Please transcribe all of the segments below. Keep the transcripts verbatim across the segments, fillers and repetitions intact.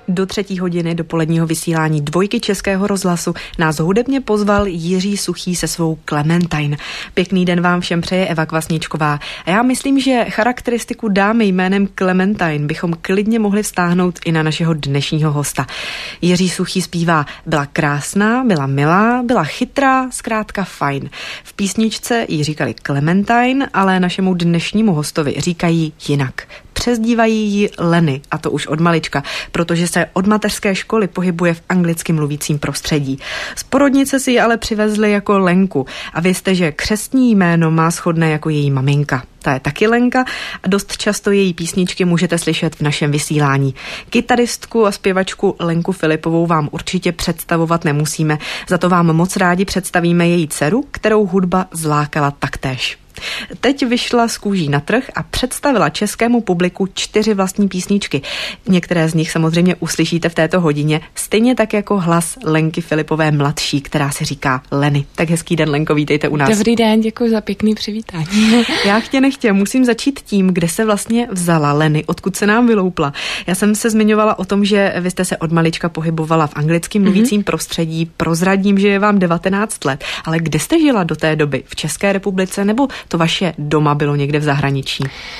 Do třetí hodiny dopoledního vysílání Dvojky Českého rozhlasu nás hudebně pozval Jiří Suchý se svou Clementine. Pěkný den vám všem přeje Eva Kvasničková. A já myslím, že charakteristiku dámy jménem Clementine bychom klidně mohli vztáhnout i na našeho dnešního hosta. Jiří Suchý zpívá: byla krásná, byla milá, byla chytrá, zkrátka fajn. V písničce jí říkali Clementine, ale našemu dnešnímu hostovi říkají jinak. Přezdívají ji Lenny, a to už od malička, protože se od mateřské školy pohybuje v anglicky mluvícím prostředí. Z porodnice si ji ale přivezli jako Lenku a vězte, že křestní jméno má shodné jako její maminka. Ta je taky Lenka a dost často její písničky můžete slyšet v našem vysílání. Kytaristku a zpěvačku Lenku Filipovou vám určitě představovat nemusíme, za to vám moc rádi představíme její dceru, kterou hudba zlákala taktéž. Teď vyšla z kůží na trh a představila českému publiku čtyři vlastní písničky. Některé z nich samozřejmě uslyšíte v této hodině, stejně tak jako hlas Lenky Filipové mladší, která se říká Lenny. Tak hezký den, Lenko, vítejte u nás. Dobrý den, děkuji za pěkný přivítání. Já chtě nechtě musím začít tím, kde se vlastně vzala Lenny, odkud se nám vyloupla. Já jsem se zmiňovala o tom, že vy jste se od malička pohybovala v anglicky mluvícím mm-hmm. prostředí. Prozradím, že je vám devatenáct let, ale kde jste žila do té doby? V České republice nebo to vaše doma bylo někde v zahraničí?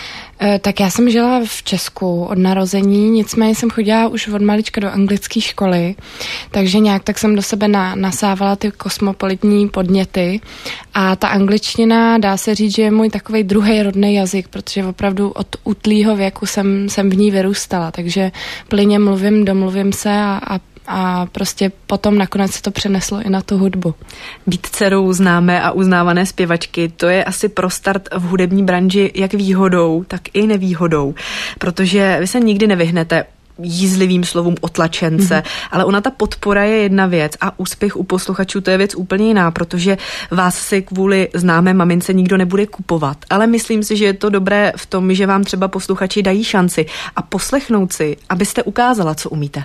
Tak já jsem žila v Česku od narození, nicméně jsem chodila už od malička do anglické školy, takže nějak tak jsem do sebe na, nasávala ty kosmopolitní podněty a ta angličtina, dá se říct, že je můj takovej druhý rodný jazyk, protože opravdu od útlýho věku jsem, jsem v ní vyrůstala, takže plyně mluvím, domluvím se a, a A prostě potom nakonec se to přeneslo i na tu hudbu. Být dcerou známé a uznávané zpěvačky, to je asi pro start v hudební branži jak výhodou, tak i nevýhodou, protože vy se nikdy nevyhnete jízlivým slovům otlačence, mm-hmm. ale ona ta podpora je jedna věc a úspěch u posluchačů to je věc úplně jiná, protože vás si kvůli známé mamince nikdo nebude kupovat, ale myslím si, že je to dobré v tom, že vám třeba posluchači dají šanci a poslechnout si, abyste ukázala, co umíte.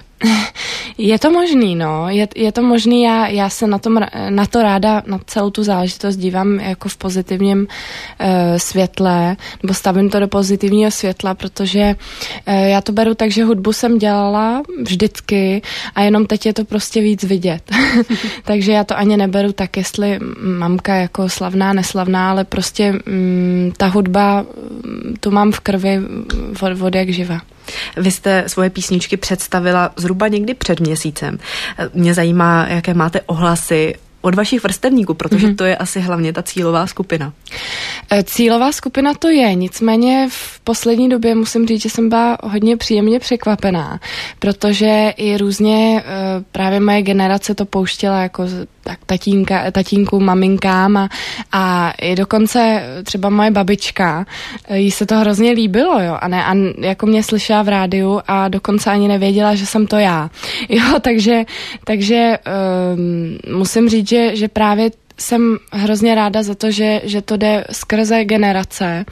Je to možný, no, je, je to možný, já, já se na, tom, na to ráda, na celou tu záležitost dívám jako v pozitivním uh, světle, nebo stavím to do pozitivního světla, protože uh, já to beru tak, že hudbu jsem dělala vždycky a jenom teď je to prostě víc vidět. Takže já to ani neberu tak, jestli mamka jako slavná, neslavná, ale prostě um, ta hudba tu mám v krvi od, od jak živa. Vy jste svoje písničky představila zhruba někdy před měsícem. Mě zajímá, jaké máte ohlasy od vašich vrstevníků, protože mm-hmm. to je asi hlavně ta cílová skupina. Cílová skupina to je, nicméně v poslední době musím říct, že jsem byla hodně příjemně překvapená, protože i různě právě moje generace to pouštěla jako tak tatínka, tatínku, maminkám a, a i dokonce třeba moje babička, jí se to hrozně líbilo, jo, a ne, a jako mě slyšela v rádiu a dokonce ani nevěděla, že jsem to já. Jo, takže, takže um, musím říct, že, že právě jsem hrozně ráda za to, že, že to jde skrze generace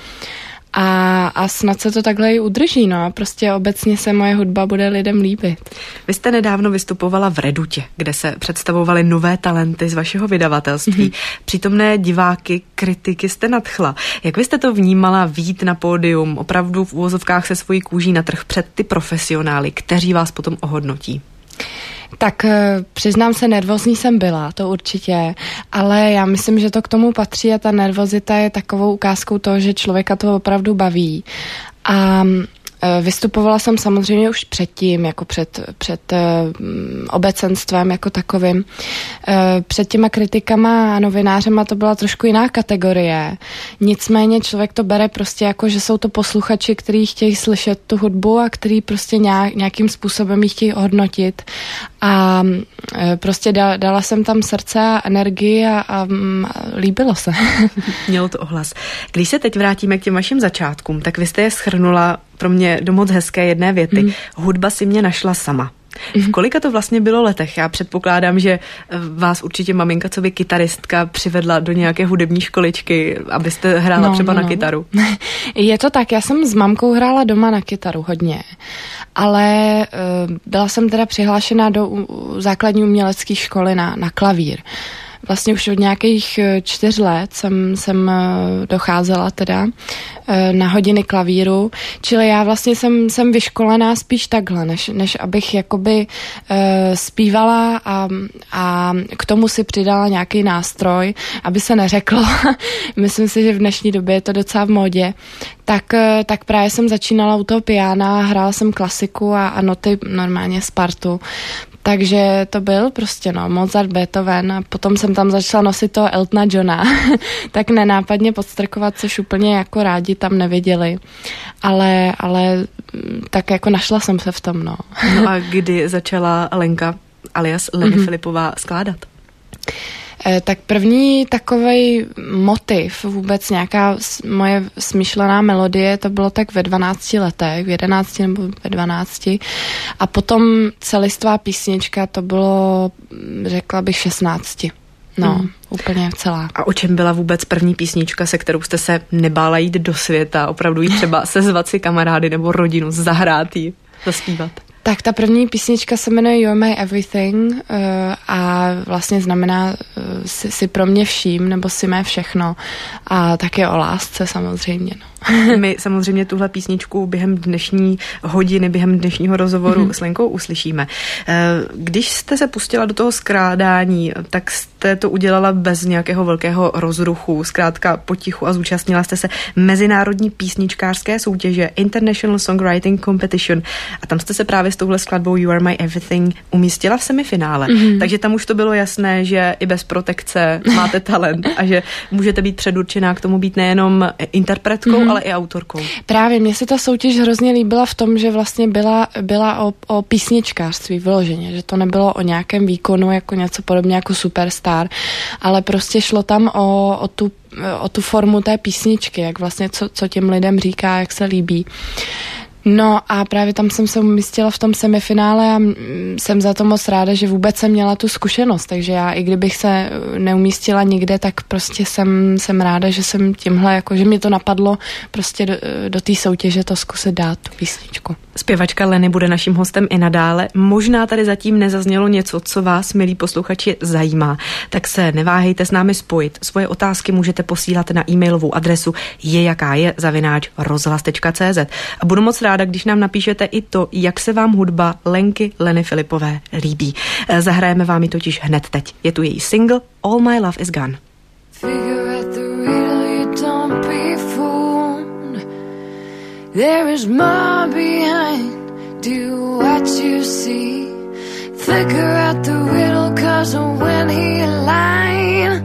a, a snad se to takhle i udrží, no a prostě obecně se moje hudba bude lidem líbit. Vy jste nedávno vystupovala v Redutě, kde se představovaly nové talenty z vašeho vydavatelství. Mm-hmm. Přítomné diváky, kritiky jste nadchla. Jak vy jste to vnímala vyjít na pódium, opravdu v uvozovkách se svojí kůží na trh před ty profesionály, kteří vás potom ohodnotí? Tak přiznám se, nervózní jsem byla, to určitě, ale já myslím, že to k tomu patří a ta nervozita je takovou ukázkou toho, že člověka to opravdu baví. A vystupovala jsem samozřejmě už předtím, jako před, před um, obecenstvem jako takovým. Uh, před těma kritikama a novinářema to byla trošku jiná kategorie. Nicméně člověk to bere prostě jako, že jsou to posluchači, kteří chtějí slyšet tu hudbu a kteří prostě nějak, nějakým způsobem ji chtějí hodnotit. A uh, prostě da, dala jsem tam srdce a energii a, a, a líbilo se. Mělo to ohlas. Když se teď vrátíme k těm vašim začátkům, tak vy jste je shrnula pro mě do moc hezké jedné věty. Mm. Hudba si mě našla sama. Mm. V kolika to vlastně bylo letech? Já předpokládám, že vás určitě maminka, co by kytaristka, přivedla do nějaké hudební školičky, abyste hrála no, třeba no, na kytaru. Je to tak, já jsem s mamkou hrála doma na kytaru hodně, ale uh, byla jsem teda přihlášená do uh, základní umělecké školy na, na klavír. vlastně už od nějakých čtyř let jsem, jsem docházela teda na hodiny klavíru, čili já vlastně jsem, jsem vyškolená spíš takhle, než, než abych jakoby uh, zpívala a, a k tomu si přidala nějaký nástroj, aby se neřeklo. Myslím si, že v dnešní době je to docela v módě. Tak, tak právě jsem začínala u toho piana, hrála jsem klasiku a, a noty normálně Spartu. Takže to byl prostě no, Mozart, Beethoven a potom jsem tam začala nosit toho Eltona Johna, tak nenápadně podstrkovat, což úplně jako rádi tam nevěděli, ale, ale tak jako našla jsem se v tom, no. No a kdy začala Lenka alias Leny mm-hmm. Filipová skládat? Tak první takovej motiv, vůbec nějaká moje smyšlená melodie, to bylo tak ve dvanácti letech, v jedenácti nebo ve dvanácti. A potom celistvá písnička, to bylo, řekla bych, šestnácti. No, hmm. úplně celá. A o čem byla vůbec první písnička, se kterou jste se nebála jít do světa, opravdu jít třeba sezvat si kamarády nebo rodinu, zahrát jí, zaspívat? Tak ta první písnička se jmenuje You're My Everything uh, a vlastně znamená uh, si, si pro mě vším, nebo si mé všechno. A také o lásce samozřejmě. No. My samozřejmě tuhle písničku během dnešní hodiny, během dnešního rozhovoru mm-hmm. s Lenkou uslyšíme. Když jste se pustila do toho skládání, tak jste to udělala bez nějakého velkého rozruchu, zkrátka potichu a zúčastnila jste se mezinárodní písničkářské soutěže International Songwriting Competition a tam jste se právě s touhle skladbou You Are My Everything umístila v semifinále. Mm-hmm. Takže tam už to bylo jasné, že i bez protekce máte talent a že můžete být předurčená k tomu být nejenom interpretkou, mm-hmm. ale i autorkou. Právě, mně se ta soutěž hrozně líbila v tom, že vlastně byla, byla o, o písničkářství vyloženě, že to nebylo o nějakém výkonu jako něco podobně jako Superstar, ale prostě šlo tam o, o, tu, o tu formu té písničky, jak vlastně co, co těm lidem říká, jak se líbí. No a právě tam jsem se umístila v tom semifinále a jsem za to moc ráda, že vůbec jsem měla tu zkušenost, takže já i kdybych se neumístila nikde, tak prostě jsem, jsem ráda, že jsem tímhle, jako, že mě to napadlo prostě do, do té soutěže to zkusit dát, tu písničku. Zpěvačka Leny bude naším hostem i nadále. Možná tady zatím nezaznělo něco, co vás, milí posluchači, zajímá. Tak se neváhejte s námi spojit. Svoje otázky můžete posílat na e-mailovou adresu je jaká je zavináč rozhlas tečka cé zet. A budu moc ráda, když nám napíšete i to, jak se vám hudba Lenky Leny Filipové líbí. Zahrajeme vám ji totiž hned teď. Je tu její single All My Love Is Gone. There is more behind, do what you see. Figure out the riddle, cause when he lied,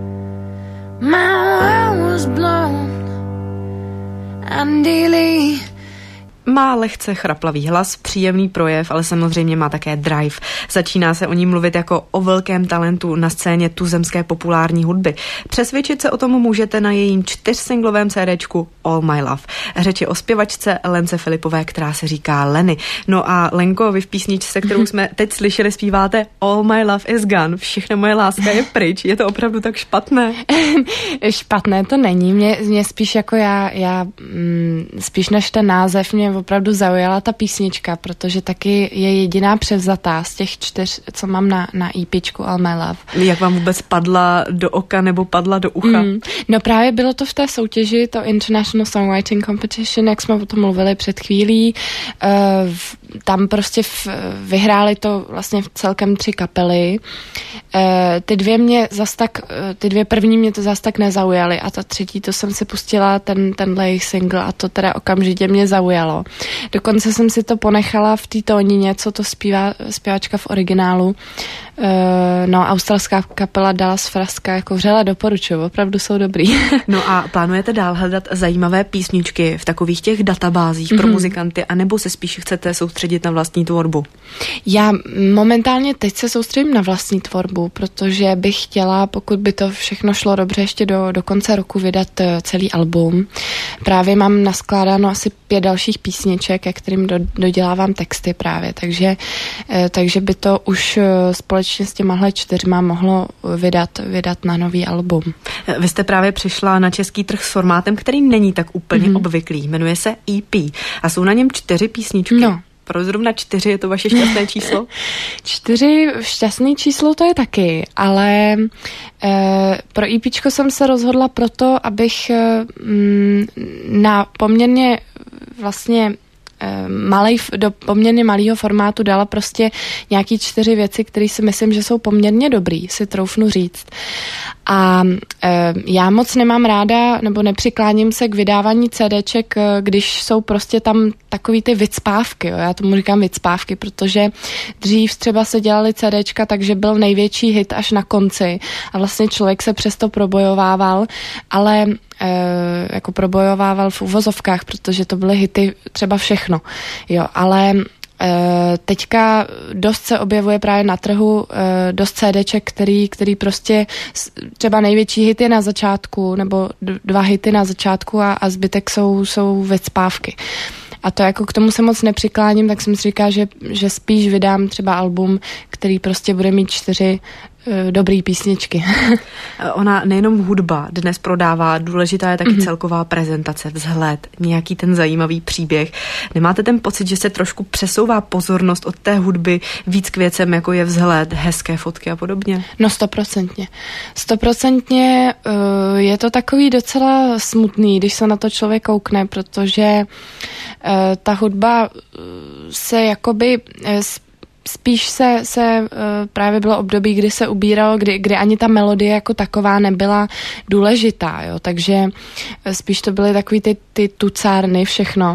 my world was blown and daily. Má lehce chraplavý hlas, příjemný projev, ale samozřejmě má také drive. Začíná se o ní mluvit jako o velkém talentu na scéně tuzemské populární hudby. Přesvědčit se o tom můžete na jejím čtyřsinglovém CDčku All My Love. Řeč je o zpěvačce Lence Filipové, která se říká Leny. No a Lenko, vy v písničce, kterou jsme teď slyšeli, zpíváte All My Love Is Gone. Všechna moje láska je pryč. Je to opravdu tak špatné? Špatné to není. Mě, mě spíš jako já, já mm, spíš než ten název mě opravdu zaujala ta písnička, protože taky je jediná převzatá z těch čtyř, co mám na, na EPčku All My Love. Jak vám vůbec padla do oka nebo padla do ucha? Mm, no právě bylo to v té soutěži, to International Songwriting Competition, jak jsme o tom mluvili před chvílí. Uh, tam prostě v, vyhráli to vlastně v celkem tři kapely. Uh, ty dvě mě zas tak, uh, ty dvě první mě to zas tak nezaujaly a ta třetí, to jsem si pustila ten, tenhle jejich single a to teda okamžitě mě zaujalo. Dokonce jsem si to ponechala v té tónině, co to zpívá zpěvačka v originálu. Uh, no, australská kapela Dallas Fraska, jako vřele doporučuji, opravdu jsou dobrý. No a plánujete dál hledat zajímavé písničky v takových těch databázích mm-hmm. pro muzikanty, anebo se spíš chcete soustředit na vlastní tvorbu? Já momentálně teď se soustředím na vlastní tvorbu, protože bych chtěla, pokud by to všechno šlo dobře, ještě do, do konce roku vydat celý album. Právě mám naskládáno asi pět dalších písniček, ke kterým do, dodělávám texty právě, takže, takže by to už společně s těmahle čtyřma mohlo vydat, vydat na nový album. Vy jste právě přišla na český trh s formátem, který není tak úplně mm-hmm. obvyklý. Jmenuje se E P a jsou na něm čtyři písničky. No. Proč zrovna čtyři je to vaše šťastné číslo? Čtyři šťastný číslo to je taky, ale e, pro EPčko jsem se rozhodla proto, abych e, na poměrně vlastně malej, do poměrně malého formátu dala prostě nějaký čtyři věci, které si myslím, že jsou poměrně dobrý, si troufnu říct. A e, já moc nemám ráda, nebo nepřikláním se k vydávání CDček, když jsou prostě tam takový ty vycpávky, jo. Já tomu říkám vycpávky, protože dřív třeba se dělali CDčka, takže byl největší hit až na konci a vlastně člověk se přesto probojovával, ale e, jako probojovával v uvozovkách, protože to byly hity třeba všechno, jo, ale teďka dost se objevuje právě na trhu dost CDček, který, který prostě třeba největší hity na začátku, nebo dva hity na začátku a, a zbytek jsou, jsou vycpávky. A to jako k tomu se moc nepřikláním, tak jsem si říká, že, že spíš vydám třeba album, který prostě bude mít čtyři dobrý písničky. Ona nejenom hudba dnes prodává, důležitá je taky mm-hmm. celková prezentace, vzhled, nějaký ten zajímavý příběh. Nemáte ten pocit, že se trošku přesouvá pozornost od té hudby víc k věcem, jako je vzhled, hezké fotky a podobně? No stoprocentně. Stoprocentně uh, je to takový docela smutný, když se na to člověk koukne, protože uh, ta hudba se jakoby uh, spíš se, se uh, právě bylo období, kdy se ubíralo, kdy, kdy ani ta melodie jako taková nebyla důležitá, jo, takže spíš to byly takový ty, ty tucárny, všechno.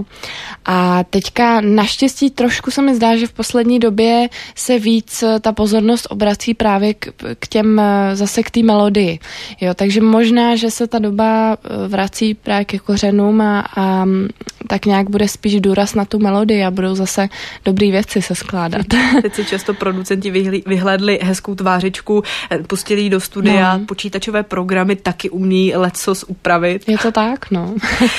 A teďka naštěstí trošku se mi zdá, že v poslední době se víc ta pozornost obrací právě k, k těm, zase k té melodii, jo, takže možná, že se ta doba vrací právě ke kořenům a, a tak nějak bude spíš důraz na tu melodii a budou zase dobrý věci se skládat. Teď si často producenti vyhlédli hezkou tvářičku, pustili ji do studia, no. Počítačové programy taky umí lecos upravit. Je to tak, no.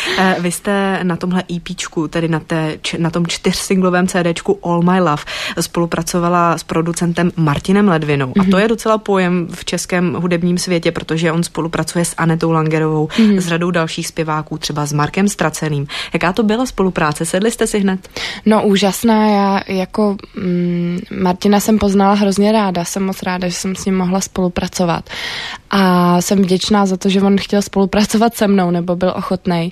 Vy jste na tomhle EPčku, tedy na, té, na tom čtyřsinglovém CDčku All My Love spolupracovala s producentem Martinem Ledvinou. Mm-hmm. A to je docela pojem v českém hudebním světě, protože on spolupracuje s Anetou Langerovou, mm-hmm. s řadou dalších zpěváků, třeba s Markem Straceným. Jaká to byla spolupráce? Sedli jste si hned? No úžasná, já jako... Mm, Martina jsem poznala hrozně ráda, jsem moc ráda, že jsem s ním mohla spolupracovat a jsem vděčná za to, že on chtěl spolupracovat se mnou, nebo byl ochotnej.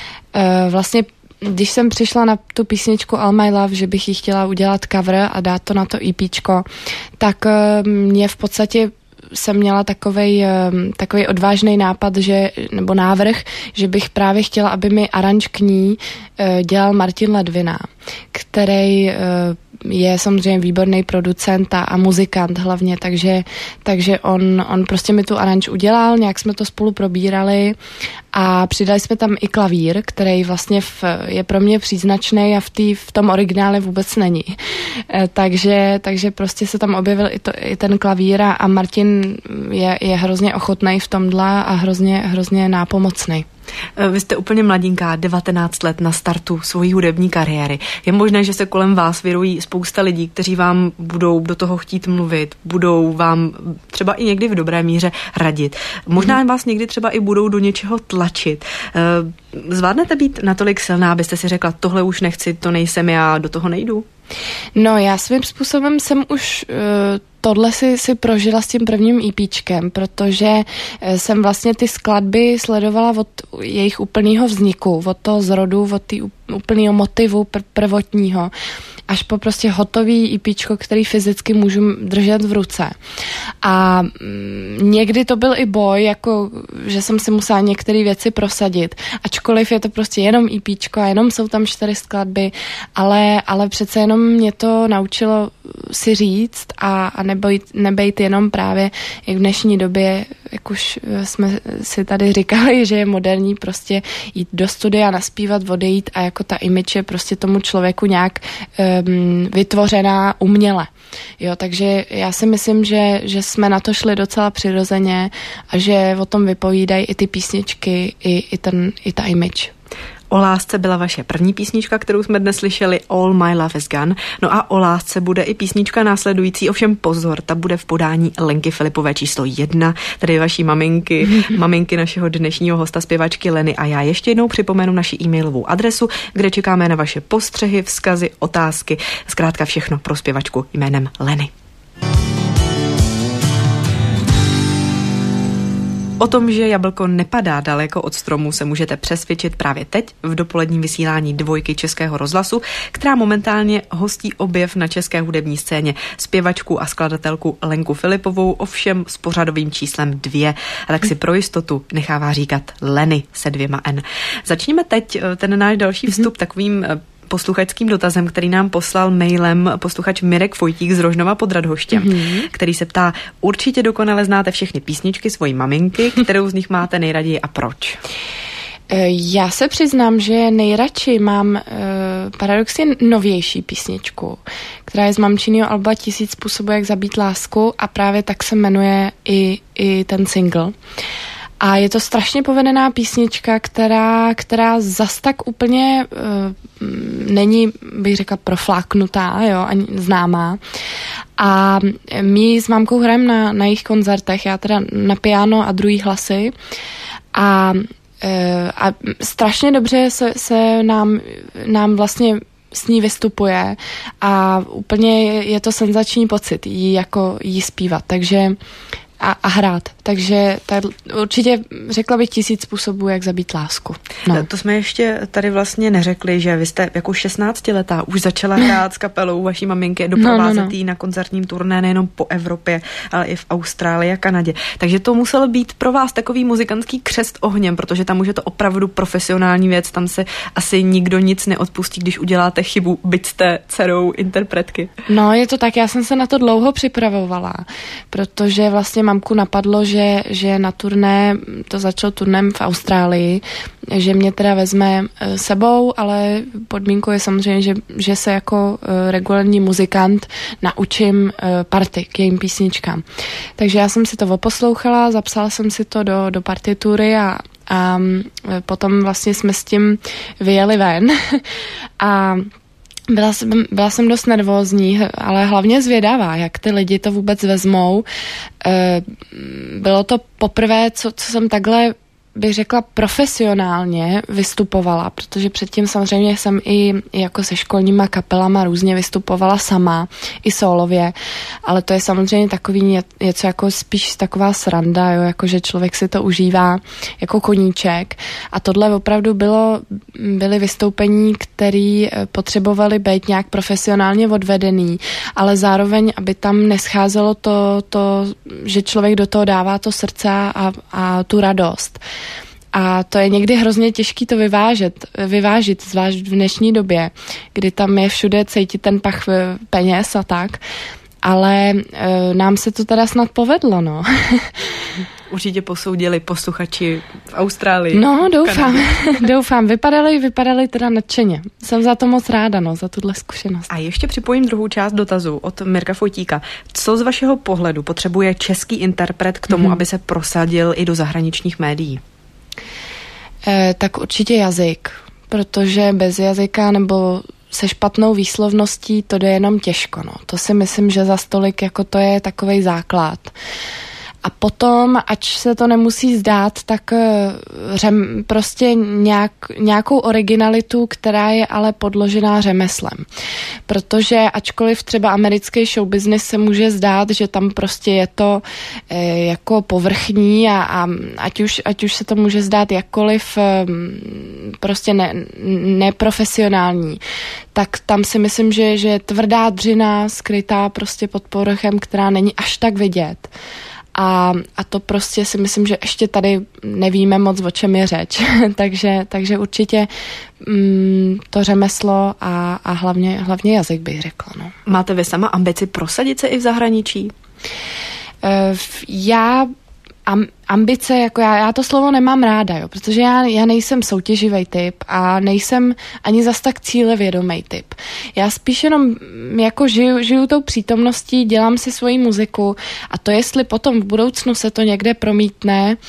E, vlastně když jsem přišla na tu písničku All My Love, že bych jí chtěla udělat cover a dát to na to EPčko, tak mě v podstatě jsem měla takovej, takovej odvážný nápad, že, nebo návrh, že bych právě chtěla, aby mi aranž k ní dělal Martin Ledvina, který je samozřejmě výborný producent a, a muzikant hlavně, takže, takže on, on prostě mi tu aranž udělal, nějak jsme to spolu probírali a přidali jsme tam i klavír, který vlastně v, je pro mě příznačný a v, tý, v tom originále vůbec není. E, takže, takže prostě se tam objevil i, to, i ten klavír a, a Martin je, je hrozně ochotný v tomhle a hrozně, hrozně nápomocný. Vy jste úplně mladinká, devatenáct let na startu svojí hudební kariéry. Je možné, že se kolem vás vyrojí spousta lidí, kteří vám budou do toho chtít mluvit, budou vám třeba i někdy v dobré míře radit. Možná hmm. vás někdy třeba i budou do něčeho tlačit. Zvládnete být natolik silná, abyste si řekla, tohle už nechci, to nejsem já, do toho nejdu? No já svým způsobem jsem už uh, tohle si, si prožila s tím prvním EPčkem, protože uh, jsem vlastně ty skladby sledovala od jejich úplného vzniku, od toho zrodu, od té úplného motivu pr- prvotního, až po prostě hotový EPčko, který fyzicky můžu držet v ruce. A mm, někdy to byl i boj, jako, že jsem si musela některé věci prosadit, ačkoliv je to prostě jenom EPčko a jenom jsou tam čtyři skladby, ale, ale přece jenom mě to naučilo si říct a, a nebejt, nebejt jenom právě jak v dnešní době, jak už jsme si tady říkali, že je moderní prostě jít do studia, naspívat, odejít a jako ta image je prostě tomu člověku nějak um, vytvořená uměle. Jo, takže já si myslím, že, že jsme na to šli docela přirozeně a že o tom vypovídají i ty písničky, i, i, ten, i ta image. O lásce byla vaše první písnička, kterou jsme dnes slyšeli, All My Love Is Gone. No a o lásce bude i písnička následující, ovšem pozor, ta bude v podání Lenky Filipové číslo jedna, tedy vaší maminky, maminky našeho dnešního hosta zpěvačky Leny. A já ještě jednou připomenu naši e-mailovou adresu, kde čekáme na vaše postřehy, vzkazy, otázky, zkrátka všechno pro zpěvačku jménem Leny. O tom, že jablko nepadá daleko od stromu, se můžete přesvědčit právě teď v dopoledním vysílání Dvojky Českého rozhlasu, která momentálně hostí objev na české hudební scéně zpěvačku a skladatelku Lenku Filipovou, ovšem s pořadovým číslem dvě. A tak si pro jistotu nechává říkat Leny se dvěma N. Začněme teď ten náš další vstup takovým posluchačským dotazem, který nám poslal mailem posluchač Mirek Vojtík z Rožnova pod Radhoštěm, mm-hmm. který se ptá, určitě dokonale znáte všechny písničky svojí maminky, kterou z nich máte nejraději a proč? Já se přiznám, že nejradši mám uh, paradoxně novější písničku, která je z mamčíního alba Tisíc způsobů, jak zabít lásku, a právě tak se jmenuje i, i ten single. A je to strašně povedená písnička, která, která zas tak úplně uh, není, bych řekla, profláknutá, jo, ani známá. A my s mámkou hrajeme na, na jejich koncertech, já teda na piano a druhý hlasy. A, uh, a strašně dobře se, se nám, nám vlastně s ní vystupuje a úplně je, je to senzační pocit jí jako jí zpívat, takže A, a hrát. Takže tak určitě řekla bych Tisíc způsobů, jak zabít lásku. No. To jsme ještě tady vlastně neřekli, že vy jste jako šestnáctiletá už začala hrát s kapelou vaší maminky, doprovázet no, no, no. jí na koncertním turné nejenom po Evropě, ale i v Austrálii a Kanadě. Takže to musel být pro vás takový muzikantský křest ohněm, protože tam už je to opravdu profesionální věc, tam se asi nikdo nic neodpustí, když uděláte chybu, byť jste dcerou interpretky. No, je to tak, já jsem se na to dlouho připravovala, protože vlastně mamku napadlo, že, že na turné, to začalo turnem v Austrálii, že mě teda vezme sebou, ale podmínkou je samozřejmě, že, že se jako regulární muzikant naučím party k jejím písničkám. Takže já jsem si to oposlouchala, zapsala jsem si to do, do partitury a, a potom vlastně jsme s tím vyjeli ven a Byla jsem, byla jsem dost nervózní, ale hlavně zvědavá, jak ty lidi to vůbec vezmou. Bylo to poprvé, co, co jsem takhle, bych řekla, profesionálně vystupovala, protože předtím samozřejmě jsem i, i jako se školníma kapelama různě vystupovala sama, i solově, ale to je samozřejmě takový něco jako spíš taková sranda, jo, jako že člověk si to užívá jako koníček, a tohle opravdu bylo, byly vystoupení, které potřebovaly být nějak profesionálně odvedený, ale zároveň, aby tam nescházelo to, to že člověk do toho dává to srdce a, a tu radost. A to je někdy hrozně těžký to vyvážet, vyvážit, zvlášť v dnešní době, kdy tam je všude cítit ten pach peněz a tak. Ale e, nám se to teda snad povedlo, no. Určitě posoudili posluchači v Austrálii. No, doufám, doufám. Vypadali, vypadali teda nadšeně. Jsem za to moc ráda, no, za tuhle zkušenost. A ještě připojím druhou část dotazu od Mirka Vojtíka. Co z vašeho pohledu potřebuje český interpret k tomu, mm-hmm. aby se prosadil i do zahraničních médií? E, tak určitě jazyk, protože bez jazyka nebo se špatnou výslovností to jde jenom těžko. No. To si myslím, že za stolik jako to je takovej základ. A potom, ač se to nemusí zdát, tak řem, prostě nějak, nějakou originalitu, která je ale podložená řemeslem. Protože ačkoliv třeba americký show business se může zdát, že tam prostě je to e, jako povrchní a, a ať, už, ať už se to může zdát jakkoliv e, prostě ne, neprofesionální, tak tam si myslím, že, že je tvrdá dřina skrytá prostě pod povrchem, která není až tak vidět. A, a to prostě si myslím, že ještě tady nevíme moc, o čem je řeč. takže, takže určitě mm, to řemeslo a, a hlavně, hlavně jazyk, bych řekla. No. Máte vy sama ambici prosadit se i v zahraničí? Uh, já Am, ambice, jako já, já to slovo nemám ráda, jo, protože já, já nejsem soutěživý typ a nejsem ani zas tak cílevědomý typ. Já spíš jenom jako žiju, žiju tou přítomností, dělám si svoji muziku a to, jestli potom v budoucnu se to někde promítne,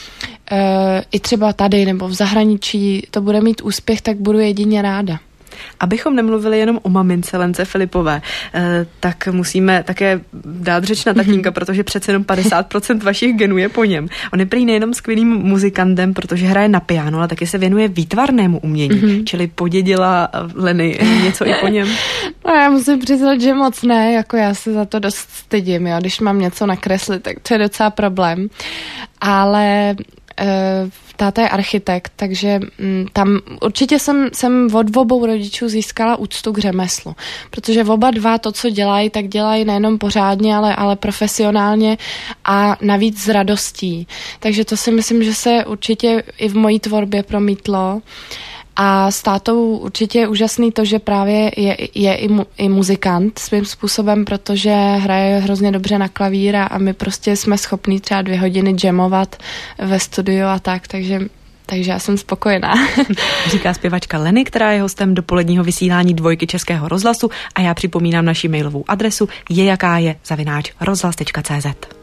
i třeba tady nebo v zahraničí to bude mít úspěch, tak budu jedině ráda. Abychom nemluvili jenom o mamince Lence Filipové, tak musíme také dát řeč na tatínka, protože přece jenom padesát procent vašich genů je po něm. On je prý nejenom skvělým muzikantem, protože hraje na piano, ale taky se věnuje výtvarnému umění, mm-hmm. čili podědila Leny něco i po něm. No já musím přiznat, že moc ne, jako já se za to dost stydím, jo. Když mám něco nakreslit, tak to je docela problém. Ale Uh, táta je architekt, takže m, tam určitě jsem, jsem od obou rodičů získala úctu k řemeslu, protože oba dva to, co dělají, tak dělají nejenom pořádně, ale, ale profesionálně a navíc s radostí. Takže to si myslím, že se určitě i v mojí tvorbě promítlo. A s tátou určitě je úžasný to, že právě je, je i, mu, i muzikant svým způsobem, protože hraje hrozně dobře na klavír a my prostě jsme schopní třeba dvě hodiny jamovat ve studiu a tak, takže, takže já jsem spokojená. Říká zpěvačka Leny, která je hostem dopoledního vysílání Dvojky Českého rozhlasu a já připomínám naši mailovou adresu je jaká je zavináč rozhlas tečka cé zet.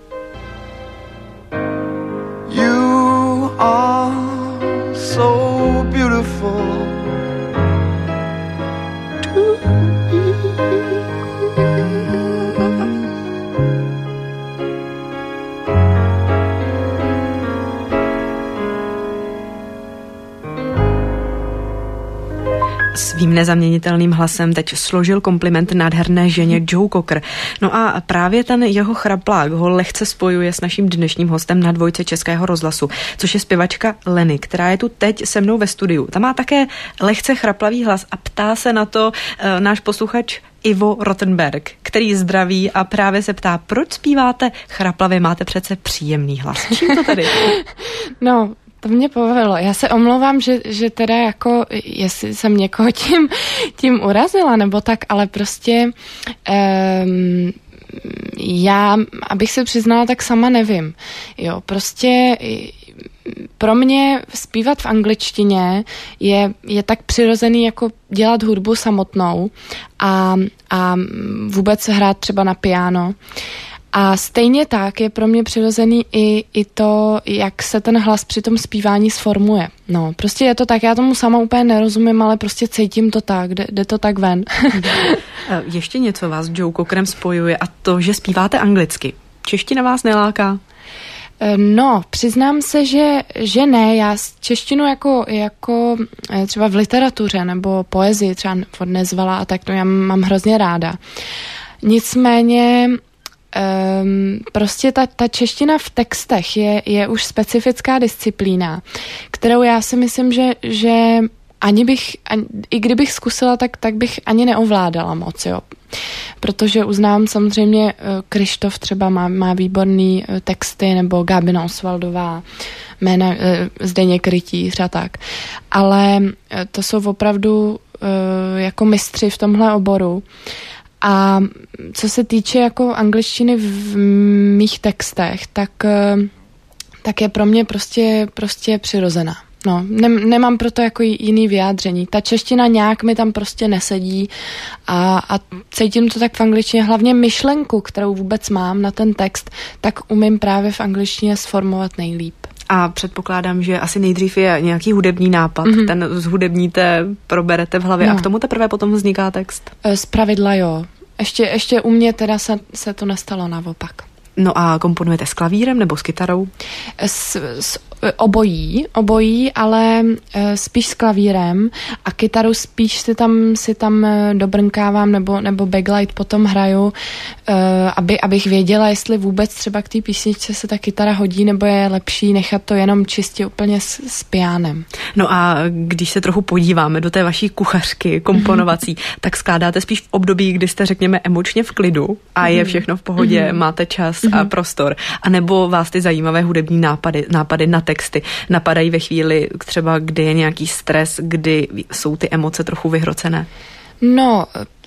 You are so beautiful to me. Svým nezaměnitelným hlasem teď složil kompliment nádherné ženě Joe Cocker. No a právě ten jeho chraplák ho lehce spojuje s naším dnešním hostem na Dvojce Českého rozhlasu, což je zpěvačka Leny, která je tu teď se mnou ve studiu. Ta má také lehce chraplavý hlas a ptá se na to e, náš posluchač Ivo Rottenberg, který zdraví a právě se ptá, proč zpíváte chraplavě, máte přece příjemný hlas. Čím to tady? No, to mě pobavilo. Já se omlouvám, že, že teda jako, jestli jsem někoho tím, tím urazila, nebo tak, ale prostě um, já, abych se přiznala, tak sama nevím. Jo, prostě pro mě zpívat v angličtině je, je tak přirozený jako dělat hudbu samotnou a, a vůbec hrát třeba na piano. A stejně tak je pro mě přirozený i, i to, jak se ten hlas při tom zpívání sformuje. No, prostě je to tak, já tomu sama úplně nerozumím, ale prostě cítím to tak, jde, jde to tak ven. Ještě něco vás s Joe Cockerem spojuje a to, že zpíváte anglicky. Čeština vás neláká? No, přiznám se, že, že ne. Já češtinu jako, jako třeba v literatuře nebo poezii třeba od Nezvala a tak to já mám hrozně ráda. Nicméně Um, prostě ta, ta čeština v textech je, je už specifická disciplína, kterou já si myslím, že, že ani bych, ani, i kdybych zkusila, tak, tak bych ani neovládala moc, jo. Protože uznám samozřejmě, Krištof třeba má, má výborný texty, nebo Gábina Osvaldová, jména Zdeněk Rytíř a tak. Ale to jsou opravdu jako mistři v tomhle oboru. A co se týče jako angličtiny v mých textech, tak, tak je pro mě prostě, prostě přirozená. No, ne, nemám proto jako jiný vyjádření. Ta čeština nějak mi tam prostě nesedí a, a cítím to tak v angličtině. Hlavně myšlenku, kterou vůbec mám na ten text, tak umím právě v angličtině sformovat nejlíp. A předpokládám, že asi nejdřív je nějaký hudební nápad, mm-hmm. ten zhudebníte, proberete v hlavě no. A k tomu teprve potom vzniká text? Zpravidla jo. Ještě, ještě u mě teda se, se to nestalo naopak. No a komponujete s klavírem nebo s kytarou? S, s obojí, obojí, ale spíš s klavírem a kytaru spíš si tam, si tam dobrnkávám nebo, nebo backlight potom hraju, aby, abych věděla, jestli vůbec třeba k té písničce se ta kytara hodí, nebo je lepší nechat to jenom čistě úplně s, s pianem. No a když se trochu podíváme do té vaší kuchařky komponovací, tak skládáte spíš v období, kdy jste, řekněme, emočně v klidu a je všechno v pohodě, mm-hmm. máte čas mm-hmm. a prostor, a nebo vás ty zajímavé hudební nápady, nápady na texty napadají ve chvíli třeba, kdy je nějaký stres, kdy jsou ty emoce trochu vyhrocené? No,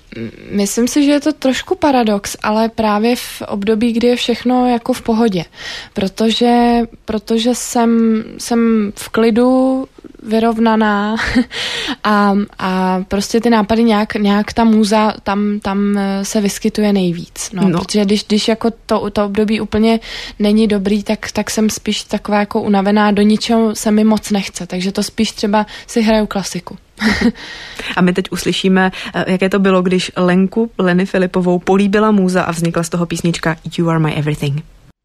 myslím si, že je to trošku paradox, ale právě v období, kdy je všechno jako v pohodě. Protože, protože jsem, jsem v klidu, vyrovnaná a, a prostě ty nápady nějak, nějak ta můza tam, tam se vyskytuje nejvíc. No, no. Protože když, když jako to, to období úplně není dobrý, tak, tak jsem spíš taková jako unavená, do ničeho se mi moc nechce, takže to spíš třeba si hraju klasiku. A my teď uslyšíme, jaké to bylo, když Lenku, Leny Filipovou, políbila můza a vznikla z toho písnička You Are My Everything.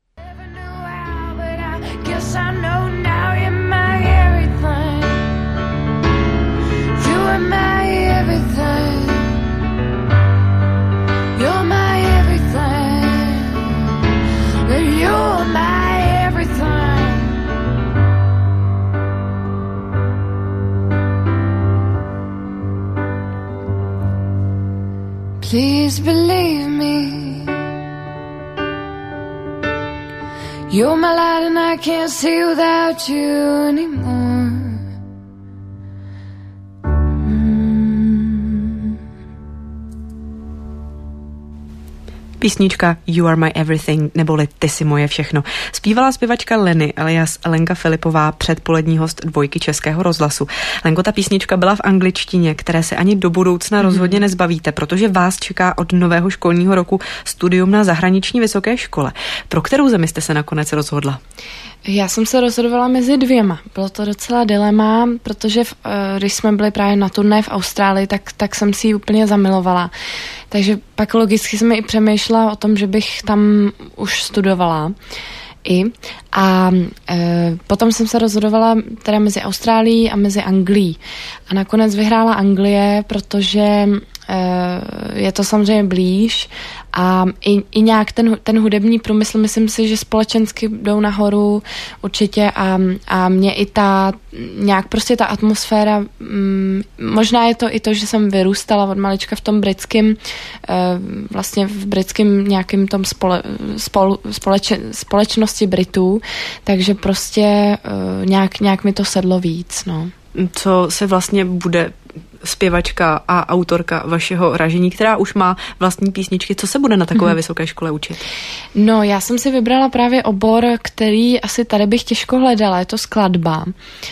Please believe me, you're my light and I can't see without you anymore. Písnička You Are My Everything, neboli Ty jsi moje všechno. Zpívala zpěvačka Leny alias Lenka Filipová, předpolední host dvojky Českého rozhlasu. Lenko, ta písnička byla v angličtině, které se ani do budoucna rozhodně nezbavíte, protože vás čeká od nového školního roku studium na zahraniční vysoké škole. Pro kterou zemi jste se nakonec rozhodla? Já jsem se rozhodovala mezi dvěma. Bylo to docela dilema, protože v, když jsme byli právě na turné v Austrálii, tak, tak jsem si ji úplně zamilovala. Takže pak logicky jsem i přemýšlela o tom, že bych tam už studovala. I. A e, potom jsem se rozhodovala teda mezi Austrálií a mezi Anglií. A nakonec vyhrála Anglie, protože e, je to samozřejmě blíž a i, i nějak ten, ten hudební průmysl, myslím si, že společensky jdou nahoru určitě a, a mě i ta nějak prostě ta atmosféra, mm, možná je to i to, že jsem vyrůstala od malička v tom britském, e, vlastně v britském nějakým tom spole, spolu, společe, společnosti Britů, takže prostě e, nějak, nějak mi to sedlo víc, no. Co se vlastně bude zpěvačka a autorka vašeho ražení, která už má vlastní písničky, co se bude na takové mm-hmm. vysoké škole učit? No, já jsem si vybrala právě obor, který asi tady bych těžko hledala, je to skladba.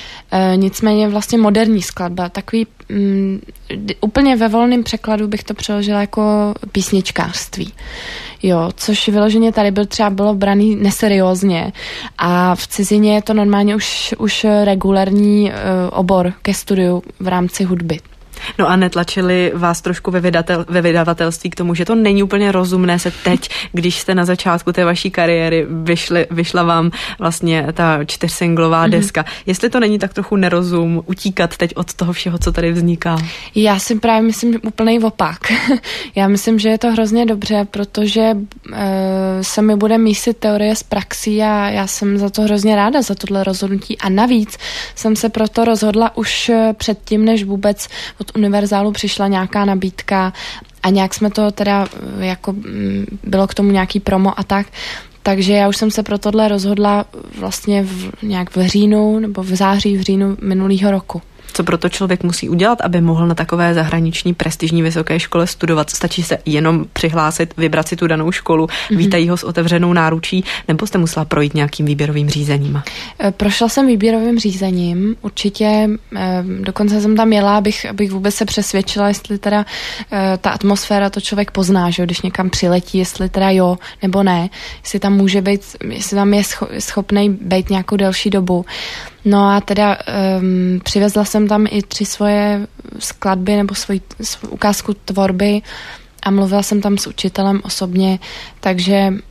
E, nicméně vlastně moderní skladba, takový mm, úplně ve volném překladu bych to přeložila jako písničkářství. Jo, což vyloženě tady byl třeba bylo braný neseriózně a v cizině je to normálně už, už regulární uh, obor ke studiu v rámci hudby. No a netlačili vás trošku ve, vydatel, ve vydavatelství k tomu, že to není úplně rozumné se teď, když jste na začátku té vaší kariéry, vyšli, vyšla vám vlastně ta čtyřsinglová mm-hmm. deska. Jestli to není tak trochu nerozum utíkat teď od toho všeho, co tady vzniká? Já si právě myslím úplný opak. Já myslím, že je to hrozně dobře, protože uh, se mi bude mísit teorie z praxí a já jsem za to hrozně ráda, za tohle rozhodnutí. A navíc jsem se proto rozhodla už předtím, než vůbec od Univerzálu přišla nějaká nabídka a nějak jsme to teda, jako bylo k tomu nějaký promo a tak, takže já už jsem se pro tohle rozhodla vlastně v, nějak v říjnu nebo v září, v říjnu minulého roku. Co proto člověk musí udělat, aby mohl na takové zahraniční prestižní vysoké škole studovat? Stačí se jenom přihlásit, vybrat si tu danou školu, mm-hmm. vítají ho s otevřenou náručí, nebo jste musela projít nějakým výběrovým řízením? Prošla jsem výběrovým řízením, určitě, dokonce jsem tam jela, abych, abych vůbec se přesvědčila, jestli teda ta atmosféra to člověk pozná, že když někam přiletí, jestli teda jo nebo ne, jestli tam může být, jestli tam je schopnej být nějakou delší dobu. No a teda um, přivezla jsem tam i tři svoje skladby nebo svoji, svou ukázku tvorby a mluvila jsem tam s učitelem osobně, takže um,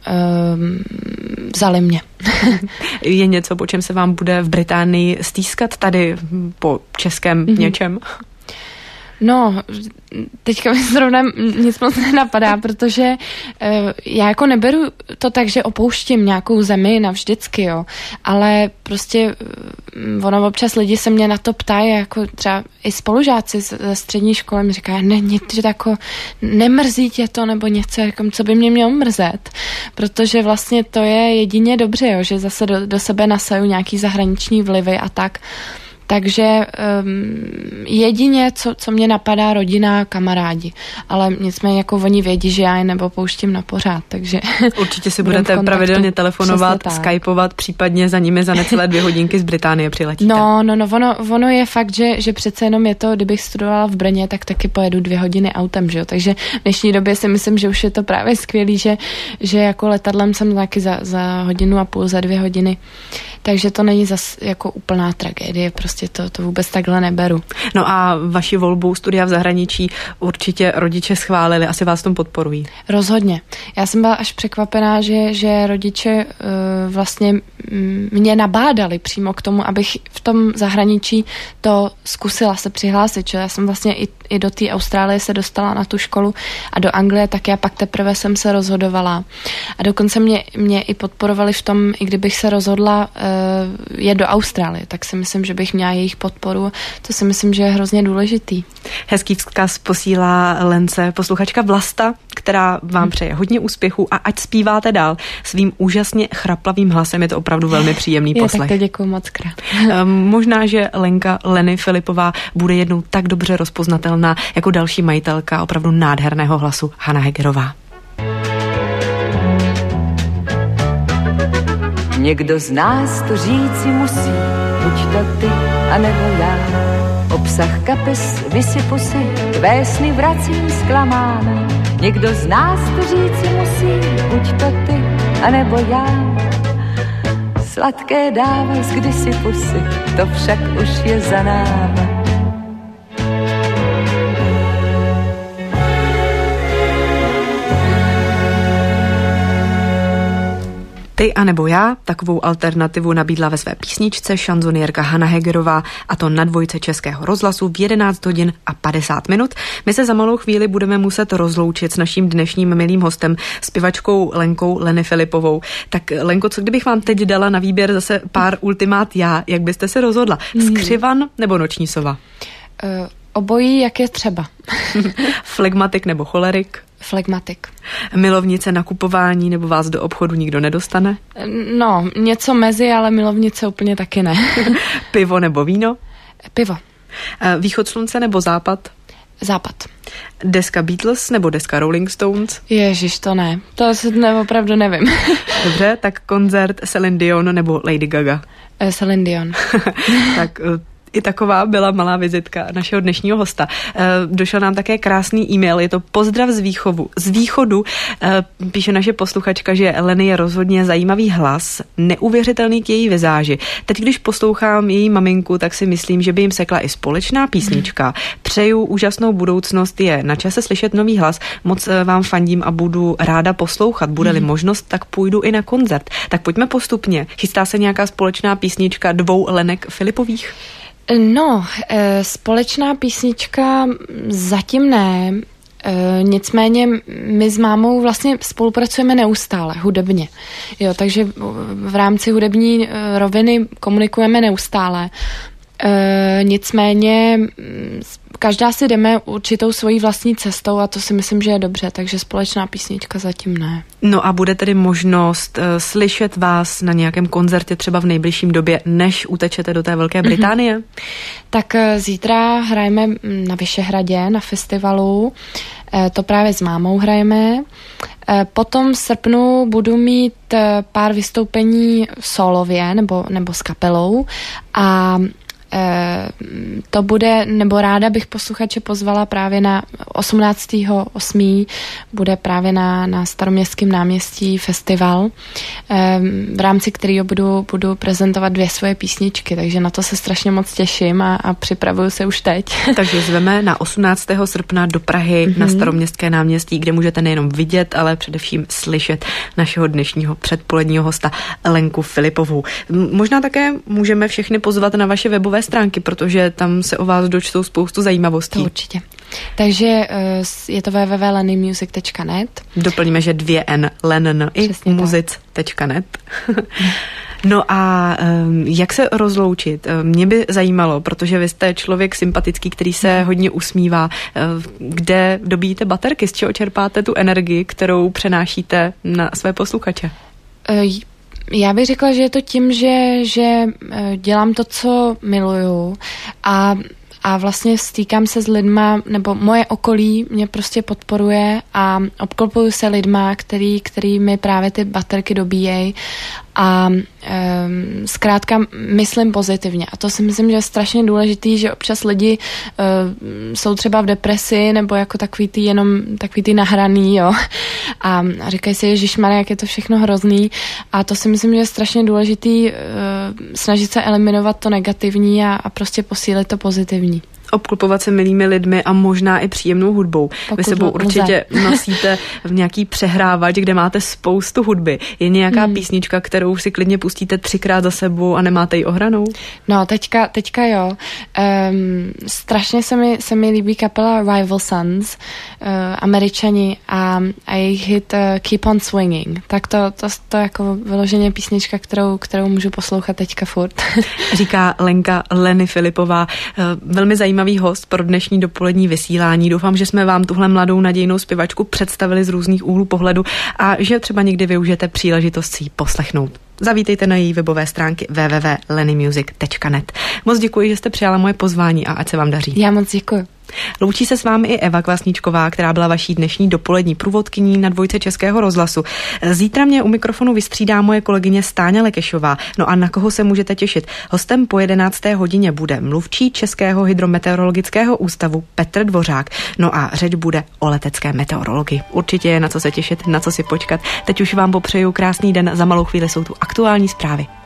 vzali mě. Je něco, po čem se vám bude v Británii stýskat tady po českém mm-hmm. něčem? No, teďka mi zrovna nic moc nenapadá, protože uh, já jako neberu to tak, že opouštím nějakou zemi navždycky, jo, ale prostě uh, ono občas lidi se mě na to ptají, jako třeba i spolužáci ze střední školy mi říkají, ne, že tako nemrzí tě to, nebo něco, jako, co by mě mělo mrzet, protože vlastně to je jedině dobře, jo, že zase do, do sebe nasaju nějaký zahraniční vlivy a tak. Takže um, jedině, co, co mě napadá, rodina, kamarádi. Ale nicméně jako oni vědí, že já je nebo pouštím na pořád, takže... Určitě si budete pravidelně telefonovat, skypovat, případně za nimi za necelé dvě hodinky z Británie přiletíte. No, no, no, ono, ono je fakt, že, že přece jenom je to, kdybych studovala v Brně, tak taky pojedu dvě hodiny autem, že jo, takže v dnešní době si myslím, že už je to právě skvělý, že, že jako letadlem jsem taky za, za hodinu a půl, za dvě hodiny, takže to není zas jako úplná tragédie, prostě to, to vůbec takhle neberu. No a vaši volbu studia v zahraničí určitě rodiče schválili, asi vás v tom podporují. Rozhodně. Já jsem byla až překvapená, že, že rodiče uh, vlastně mě nabádali přímo k tomu, abych v tom zahraničí to zkusila se přihlásit, že já jsem vlastně i, i do té Austrálie se dostala na tu školu a do Anglie taky a pak teprve jsem se rozhodovala. A dokonce mě, mě i podporovali v tom, i kdybych se rozhodla uh, jet do Austrálie, tak si myslím, že bych měla jejich podporu. To si myslím, že je hrozně důležitý. Hezký vzkaz posílá Lence posluchačka Vlasta, která vám přeje hodně úspěchu a ať zpíváte dál svým úžasně chraplavým hlasem, je to opravdu velmi příjemný je, poslech. Tak to děkuju moc krát. Možná, že Lenka Leny Filipová bude jednou tak dobře rozpoznatelná jako další majitelka opravdu nádherného hlasu Hana Hegerová. Někdo z nás to říci musí, buď to ty, anebo já. Obsah kapes vysypu si, tvé sny vracím zklamána. Někdo z nás to říci musí, buď to ty, anebo já. Sladké dávaj z kdysi pusy, to však už je za náma. Ty anebo já, takovou alternativu nabídla ve své písničce šanzonierka Hana Hegerová, a to na dvojce Českého rozhlasu v jedenáct hodin a padesát minut. My se za malou chvíli budeme muset rozloučit s naším dnešním milým hostem, zpěvačkou Lenkou Leny Filipovou. Tak Lenko, co kdybych vám teď dala na výběr zase pár ultimát já, jak byste se rozhodla? Skřivan nebo noční sova? Uh, obojí, jak je třeba. Flegmatik nebo cholerik? Flegmatik. Milovnice nakupování nebo vás do obchodu nikdo nedostane? No, něco mezi, ale milovnice úplně taky ne. Pivo nebo víno? Pivo. Východ slunce nebo západ? Západ. Deska Beatles nebo deska Rolling Stones? Ježiš, to ne. To se ne, opravdu nevím. Dobře, tak koncert Celine Dion nebo Lady Gaga? Celine Dion. Tak i taková byla malá vizitka našeho dnešního hosta. Došel nám také krásný e-mail, je to pozdrav z výchovu, z východu. Píše naše posluchačka, že Leny je rozhodně zajímavý hlas, neuvěřitelný k její vizáži. Teď, když poslouchám její maminku, tak si myslím, že by jim sekla i společná písnička. Přeju úžasnou budoucnost, je na čase slyšet nový hlas. Moc vám fandím a budu ráda poslouchat. Bude-li možnost, tak půjdu i na koncert. Tak pojďme postupně. Chystá se nějaká společná písnička dvou Lenek Filipových? No, e, společná písnička zatím ne, e, nicméně my s mámou vlastně spolupracujeme neustále, hudebně. Jo, takže v rámci hudební roviny komunikujeme neustále. E, nicméně každá si jdeme určitou svojí vlastní cestou a to si myslím, že je dobře, takže společná písnička zatím ne. No a bude tedy možnost uh, slyšet vás na nějakém koncertě třeba v nejbližším době, než utečete do té Velké Británie? Mm-hmm. Tak uh, zítra hrajeme na Vyšehradě, na festivalu, uh, to právě s mámou hrajeme. Uh, potom v srpnu budu mít uh, pár vystoupení solově nebo, nebo s kapelou a E, to bude, nebo ráda bych posluchače pozvala právě na osmnáctého osmého bude právě na, na Staroměstském náměstí festival, e, v rámci kterého budu, budu prezentovat dvě svoje písničky, takže na to se strašně moc těším a, a připravuju se už teď. Takže zveme na osmnáctého srpna do Prahy mm-hmm. na Staroměstské náměstí, kde můžete nejenom vidět, ale především slyšet našeho dnešního předpoledního hosta Lenku Filipovou. Možná také můžeme všechny pozvat na vaše webové stránky, protože tam se o vás dočtou spoustu zajímavostí. To určitě. Takže je to w w w tečka lenny music tečka net. Doplníme, že dvě N, lenn i muzic tečka net. No a um, jak se rozloučit? Mě by zajímalo, protože vy jste člověk sympatický, který se hodně usmívá. Kde dobíjíte baterky? Z čeho čerpáte tu energii, kterou přenášíte na své posluchače? Já bych řekla, že je to tím, že, že dělám to, co miluju a A vlastně stýkám se s lidma, nebo moje okolí mě prostě podporuje a obklopuju se lidma, který, který mi právě ty baterky dobíjejí a um, zkrátka myslím pozitivně. A to si myslím, že je strašně důležitý, že občas lidi uh, jsou třeba v depresi nebo jako takový ty jenom takový ty nahraný, jo. A říkají si, ježišmarja, jak je to všechno hrozný. A to si myslím, že je strašně důležitý uh, snažit se eliminovat to negativní a, a prostě posílit to pozitivní. Obklopovat se milými lidmi a možná i příjemnou hudbou. Pokud Vy sebou určitě nosíte v nějaký přehrávač, kde máte spoustu hudby. Je nějaká hmm. písnička, kterou si klidně pustíte třikrát za sebou a nemáte ji ohranou? No, teďka, teďka jo. Um, strašně se mi, se mi líbí kapela Rival Sons, uh, Američani a, a jejich hit uh, Keep on Swinging. Tak to, to, to jako vyloženě písnička, kterou, kterou můžu poslouchat teďka furt. Říká Lenka Leny Filipová. Uh, velmi zajímavá Zajímavý host pro dnešní dopolední vysílání. Doufám, že jsme vám tuhle mladou nadějnou zpěvačku představili z různých úhlů pohledu a že třeba někdy využijete příležitost si ji poslechnout. Zavítejte na její webové stránky w w w tečka lenny music tečka net. Moc děkuji, že jste přijala moje pozvání a ať se vám daří. Já moc děkuji. Loučí se s vámi i Eva Kvasničková, která byla vaší dnešní dopolední průvodkyní na Dvojce Českého rozhlasu. Zítra mě u mikrofonu vystřídá moje kolegyně Stáňa Lekešová. No a na koho se můžete těšit? Hostem po jedenácté hodině bude mluvčí Českého hydrometeorologického ústavu Petr Dvořák. No a řeč bude o letecké meteorologii. Určitě je na co se těšit, na co si počkat. Teď už vám popřeju krásný den, za malou chvíli jsou tu aktuální zprávy.